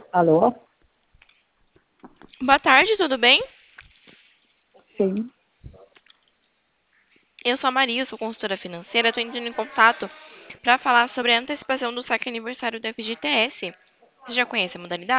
Alô? Boa tarde, tudo bem? Sim. Eu sou a Maria, sou consultora financeira. Estou entrando em contato para falar sobre a antecipação do saque aniversário do FGTS. Você já conhece a modalidade?